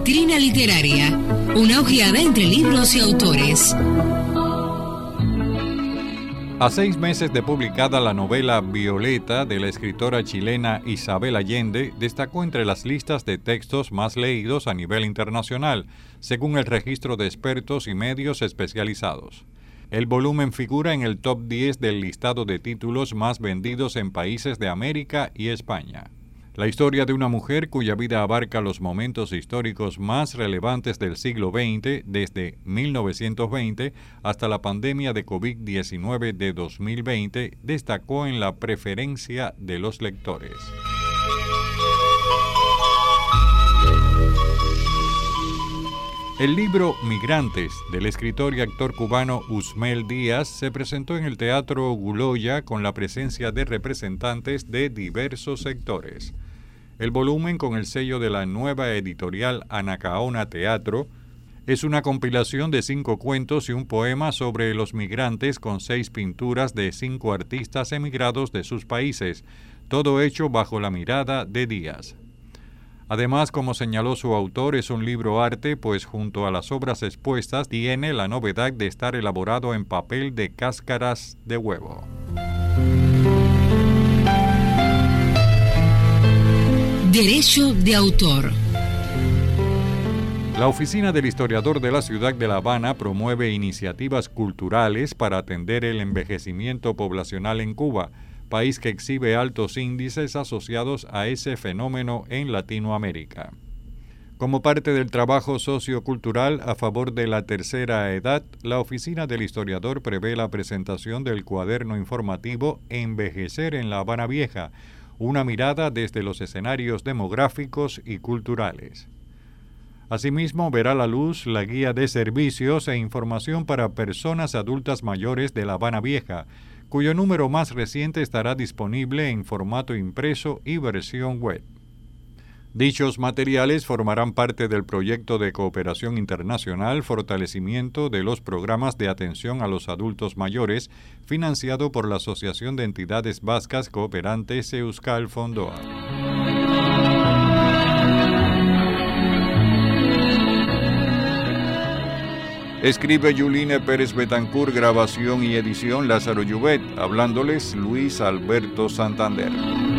Vitrina Literaria, una ojeada entre libros y autores. A 6 meses de publicada, la novela Violeta de la escritora chilena Isabel Allende destacó entre las listas de textos más leídos a nivel internacional, según el registro de expertos y medios especializados. El volumen figura en el top 10 del listado de títulos más vendidos en países de América y España. La historia de una mujer cuya vida abarca los momentos históricos más relevantes del siglo XX, desde 1920 hasta la pandemia de COVID-19 de 2020, destacó en la preferencia de los lectores. El libro Migrantes, del escritor y actor cubano Usmel Díaz, se presentó en el Teatro Guloya con la presencia de representantes de diversos sectores. El volumen, con el sello de la nueva editorial Anacaona Teatro, es una compilación de 5 cuentos y un poema sobre los migrantes con 6 pinturas de 5 artistas emigrados de sus países, todo hecho bajo la mirada de Díaz. Además, como señaló su autor, es un libro arte, pues junto a las obras expuestas tiene la novedad de estar elaborado en papel de cáscaras de huevo. Derecho de autor. La Oficina del Historiador de la Ciudad de La Habana promueve iniciativas culturales para atender el envejecimiento poblacional en Cuba, país que exhibe altos índices asociados a ese fenómeno en Latinoamérica. Como parte del trabajo sociocultural a favor de la tercera edad, la Oficina del Historiador prevé la presentación del cuaderno informativo Envejecer en La Habana Vieja, una mirada desde los escenarios demográficos y culturales. Asimismo, verá la luz la guía de servicios e información para personas adultas mayores de La Habana Vieja, cuyo número más reciente estará disponible en formato impreso y versión web. Dichos materiales formarán parte del proyecto de cooperación internacional Fortalecimiento de los Programas de Atención a los Adultos Mayores, financiado por la Asociación de Entidades Vascas Cooperantes Euskal Fondoa. Escribe Yuline Pérez Betancourt, grabación y edición Lázaro Llubet, hablándoles Luis Alberto Santander.